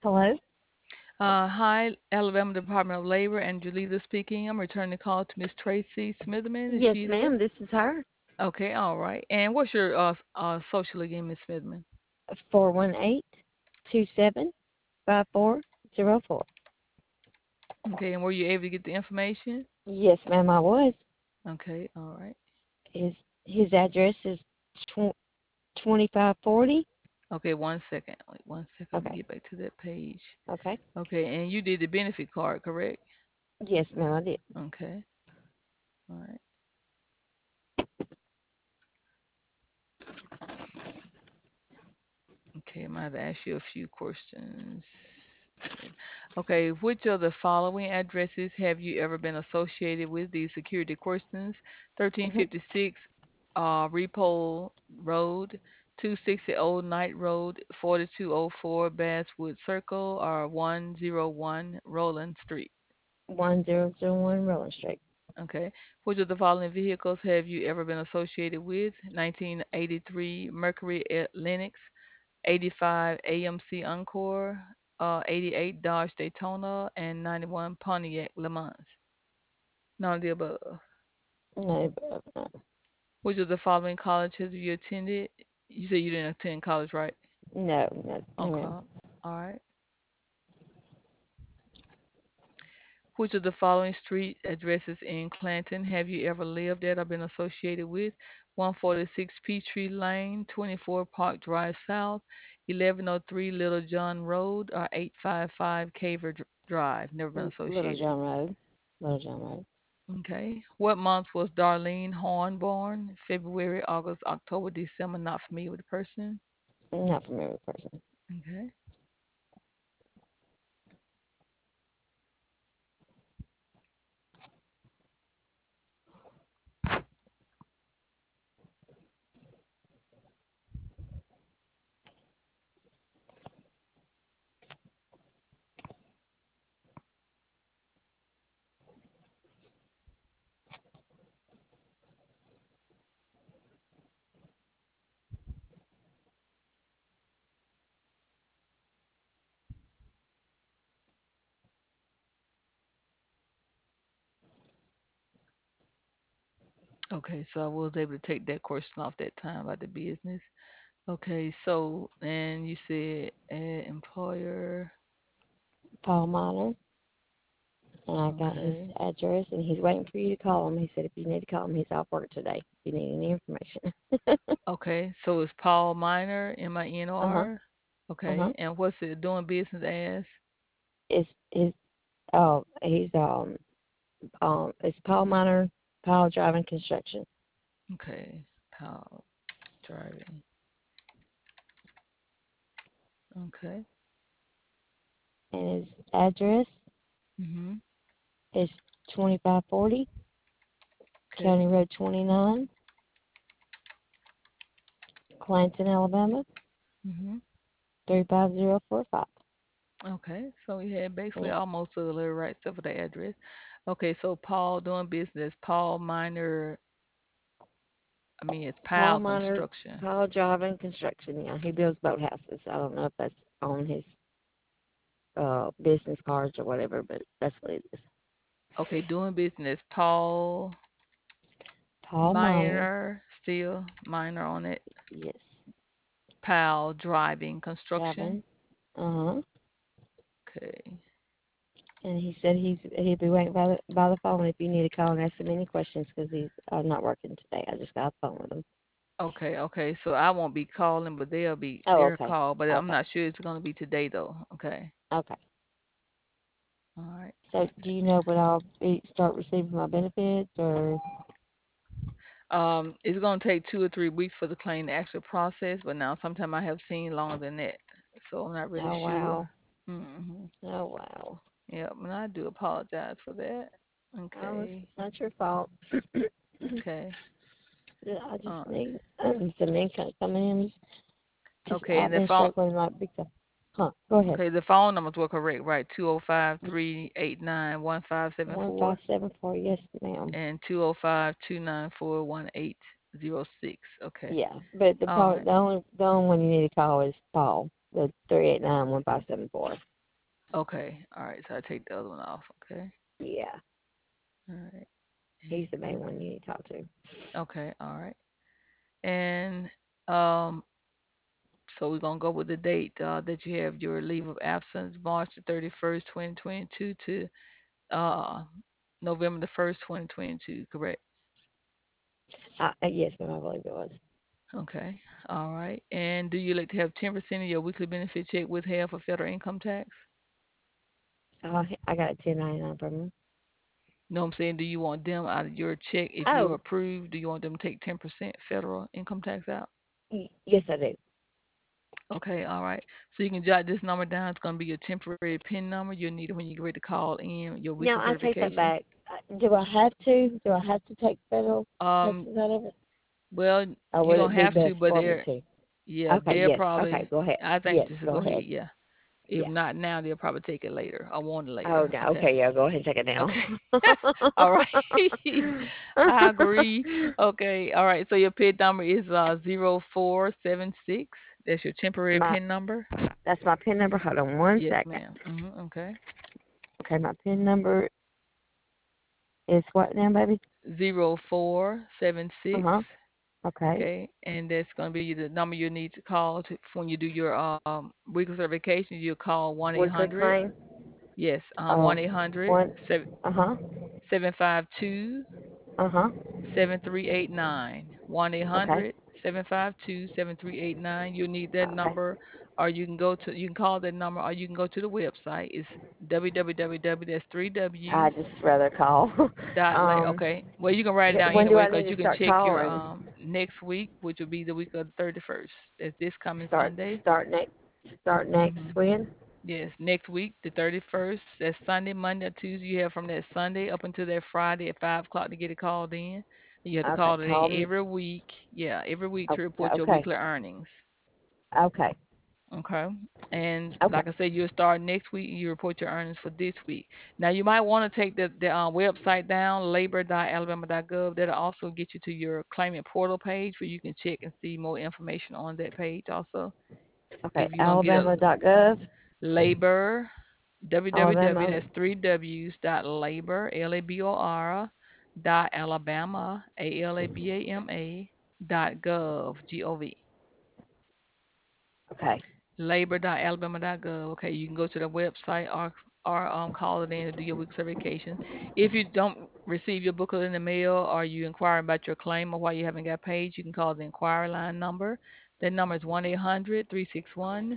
Hello? Hi, Alabama Department of Labor, and Julita speaking. I'm returning the call to Miss Tracy Smitherman. Is Yes, she there? ma'am. This is her. Okay, all right. And what's your social again, Miss Smitherman? 418-275404. Okay, and were you able to get the information? Yes, ma'am, I was. Okay, all right. His address is 2540. Okay, one second. Wait, one second. Let me Okay. get back to that page. Okay. Okay, and you did the benefit card, correct? Yes, ma'am, I did. Okay, all right. Okay, I might have to ask you a few questions. Okay, which of the following addresses have you ever been associated with? These security questions: Hmm. 1356 Repole Road, 260 Old Knight Road, 4204 Basswood Circle, or 101 Roland Street. 1001 Rolling Street. Okay, which of the following vehicles have you ever been associated with? 1983 Mercury Lennox, 85 AMC Encore, 88 Dodge Daytona, and 91 Pontiac Le Mans. None of the above. No, no, Which of the following college have you attended? You said you didn't attend college, right? no, no, no, Okay. ma'am. All right. Which of the following street addresses in Clanton have you ever lived at or been associated with? 146 Peachtree Lane, 24 Park Drive South, 1103 Little John Road, or 855 Caver Drive. Never been Little associated. John Road. Little John Road. Okay. What month was Darlene Horn born? February, August, October, December. Not familiar with the person. Not familiar with person. Okay. Okay. So I was able to take that question off that time about the business. Okay. So, and you said employer. Paul Miner. And I got his Okay. address, and he's waiting for you to call him. He said if you need to call him, he's off work today. If you need any information. Okay. So it's Paul Minor, Uh huh. Minor. Uh huh. Okay. And what's it doing business as? It's his. Oh, it's Paul Miner, Paul Driving Construction, Okay. Paul driving. Okay. and his address Mm-hmm. is 2540 Okay. County Road 29, Clanton, Alabama Mm-hmm. 35045. Okay, so we had basically Yeah, almost a little right except for the address. Okay, so Paul doing business, Paul Minor, I mean it's Paul Powell Miner, Construction. Paul Driving Construction. Yeah, he builds boathouses. I don't know if that's on his business cards or whatever, but that's what it is. Okay, doing business, Paul Paul Miner, Minor, still Minor on it, yes, Powell Driving Construction. driving. Uh huh. Okay, And he said he'd be waiting by the phone if you need to call and ask him any questions because he's not working today. I just got a phone with him. okay, so I won't be calling, but they'll be Oh, their okay, call, but I'm okay, not sure it's gonna be today though. Okay, okay. all right. So, do you know when start receiving my benefits or? It's gonna take 2 or 3 weeks for the claim to actually process, but now sometime I have seen longer than that, so I'm not really Oh sure. wow, Hmm. oh wow. Yep, and I do apologize for that. It's Okay, not your fault. okay, Yeah, I just alright. need some income coming in because Okay, I've and the been phone, struggling like big time. Huh? Go ahead. okay, the phone numbers were correct, right? 205-389-1574 1574. Yes, ma'am. and 205-294-1806. Okay, Yeah, but all right. the only one you need to call is Paul. The 389-1574. Okay. All right. So I take the other one off. Okay. Yeah, All right. he's the main And one you need to talk to. okay. All right. And um, so we're gonna go with the date that you have your leave of absence, March the 31st, 2022 to uh November the 1st, 2022. Correct. Yes, ma'am, I believe it was. Okay. All right. And do you like to have 10% of your weekly benefit check withheld for federal income tax? I got a 1099 from him. You know what I'm saying? Do you want them out of your check if you're Oh, approved? Do you want them to take 10% federal income tax out? yes, I do. Okay, all right. So you can jot this number down. It's going to be your temporary PIN number. You'll need it when you get ready to call in your weekly Now I take that certification. back. Do I have to? Do I have to take federal Um, taxes out of it, well, or you would don't it be have to, best but for me they're, to? yeah, Okay, they're yes. Okay, probably, go ahead. I think Yes, just go go ahead. ahead, yeah. If Yeah. not now, they'll probably take it later. I want it Oh later. no. Okay. Okay, yeah. Go ahead and take it now. Okay. All right. I agree. Okay. All right. So your PIN number is 0476. That's your temporary my PIN number. That's my pin number. Hold on one Yes, second. ma'am. Okay. Okay, my pin number is what now, baby? Uh huh. 0476. Okay. Okay. And that's going to be the number you need to call to when you do your weekly certification. You call 1 Weekly 800. claim. Yes, 1 Oh, 800 one. Uh huh. 752 Uh huh. 7389. 1 Okay. 800 752 7389. You'll need that Okay. number, or you can call that number, or you can go to the website. It's www. That's three I W's. just rather call. um, Okay. Well, you can write it down when do anyway I need because to you can start check your calling? next week, which will be the week of the 31st. That's this coming Start Sunday. start next start hmm next when? Yes, next week, the 31st. That's Sunday, Monday, or Tuesday. You have from that Sunday up until that Friday at 5 o'clock to get it called in. And you have to Okay, call it call in me. every week. Yeah, every week to report your Okay. weekly earnings. Okay. Okay. And Okay. like I said, you'll start next week and you report your earnings for this week. Now, you might want to take the website down, labor.alabama.gov. That'll also get you to your claimant portal page where you can check and see more information on that page also. Okay. If you're going to get a Alabama.gov. labor, www, Alabama. that's three W's, dot labor, Labor, dot Alabama, Alabama, dot gov, Gov. Okay. Labor.alabama.gov. Okay, you can go to the website or call it in to do your week certification. If you don't receive your booklet in the mail or you inquiring about your claim or why you haven't got paid, you can call the inquiry line number. That number is 1 800 361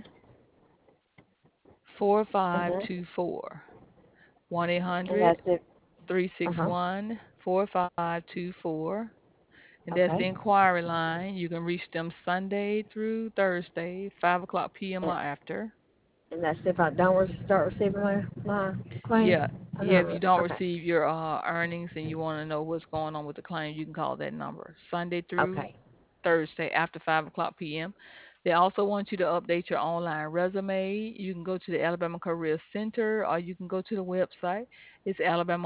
Mhm. 4524. 1 And 800 that's it. Uh huh. 361 4524. And that's the Okay. inquiry line. You can reach them Sunday through Thursday, 5 o'clock p.m. And, or after. and that's if I don't start receiving my claim. Yeah, I yeah. If don't. you don't Okay. receive your earnings and you want to know what's going on with the claim, you can call that number Sunday through Okay. Thursday after 5 o'clock p.m. They also want you to update your online resume. You can go to the Alabama Career Center or you can go to the website. It's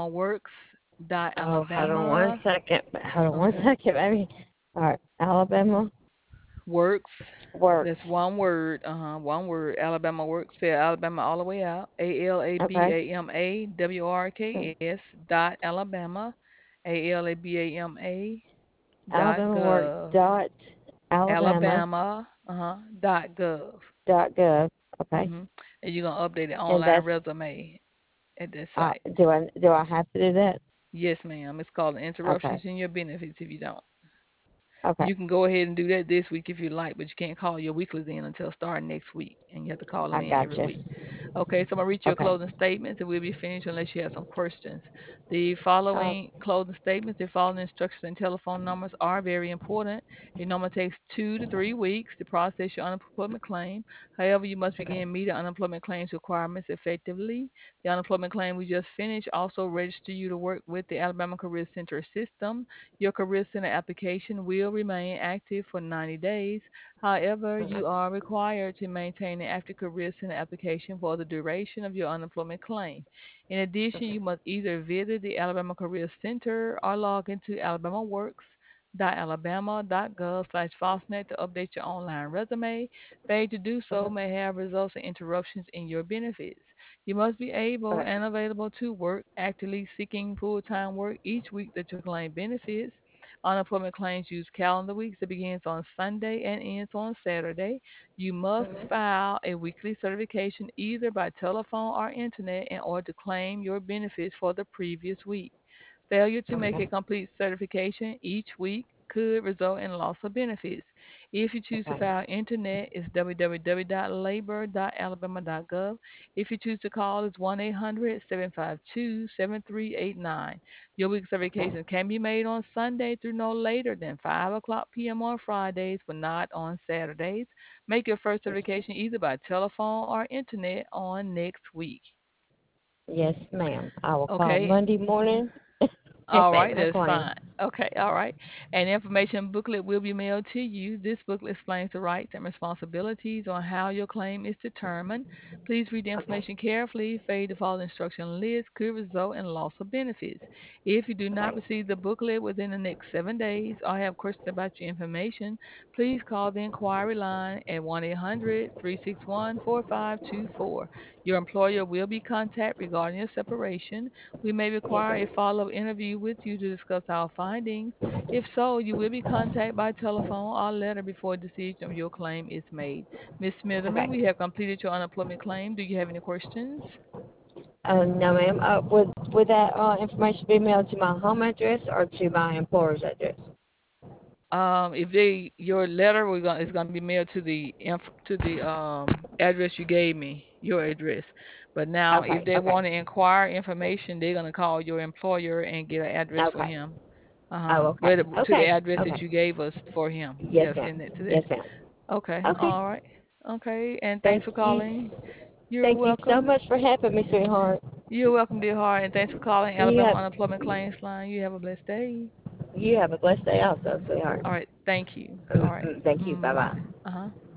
Oh, hold on one alabamaworks.alabama. second. Hold on one Okay. second, baby. All right. Alabama Works. That's works. one word. One word. Alabama Works. Spell Alabama all the way out. Okay. ALABAMAWRKS dot Alabama. ALABAMA dot Alabama works gov. dot Alabama Alabama. Dot gov. dot gov. Okay. And you're gonna update the And online that's resume at that site. do I have to do that? Yes, ma'am. It's called Okay. interruptions in your benefits if you don't. Okay. You can go ahead and do that this week if you like, but you can't call your weeklies in until starting next week, and you have to call them I in every gotcha. week. Okay, so I'm gonna read your Okay. closing statements, and we'll be finished unless you have some questions. The Oh, following closing statements, the following instructions and telephone numbers are very important. It normally takes 2 to 3 weeks to process your unemployment claim. However, you must okay. begin meeting unemployment claims requirements effectively. The unemployment claim we just finished also register you to work with the Alabama Career Center system. Your Career Center application will remain active for 90 days. However, Mhm. you are required to maintain an active Career Center application for the duration of your unemployment claim. In addition, Okay. you must either visit the Alabama Career Center or log into Alabama Works www.alabama.gov/fosnet to update your online resume. Failure to do so Mhm. may have results in interruptions in your benefits. You must be able Okay. and available to work, actively seeking full-time work each week that you claim benefits. Unemployment claims use calendar weeks that begins on Sunday and ends on Saturday. You must Mhm. file a weekly certification either by telephone or internet in order to claim your benefits for the previous week. Failure to make a Okay. complete certification each week could result in loss of benefits. If you choose to Okay. file internet, it's www.labor.alabama.gov. If you choose to call, it's 1-800-752-7389. Your week Okay. certification can be made on Sunday through no later than 5 o'clock p.m. on Fridays, but not on Saturdays. Make your first certification either by telephone or internet on next week. Yes, ma'am. I will call Okay, Monday morning and all make right, my that's claim. fine. Okay, all right. An information booklet will be mailed to you. This booklet explains the rights and responsibilities on how your claim is determined. Please read the Okay. information carefully. Failure to follow the instruction list could result in loss of benefits. If you do not Okay. receive the booklet within the next 7 days or have questions about your information, please call the inquiry line at 1-800-361-4524. Your employer will be contacted regarding your separation. We may Yes, require a ma'am. follow-up interview with you to discuss our findings. If so, you will be contacted by telephone or letter before a decision of your claim is made. Ms. Smitherman, Okay. we have completed your unemployment claim. Do you have any questions? No, ma'am. Would that information be mailed to my home address or to my employer's address? If they your letter is gonna be mailed to the address you gave me, your address. But now, if Okay. they Okay. want to inquire information, they're gonna call your employer and get an address for Okay. him. Oh, Where okay. to the Okay. address that Okay. you gave us for him. They'll Yes, ma'am. send it to that. Yes, ma'am. Okay, Okay. all right. Okay, and thanks Thank for you. calling. You're Thank you so welcome. much for helping me, sweetheart. You're welcome, dear heart, and thanks for calling You Alabama have Unemployment Claims Line. You have a blessed day. you have a blessed day also, sweetheart. All right, thank you. All right. Thank you. Bye Bye. bye. Uh-huh.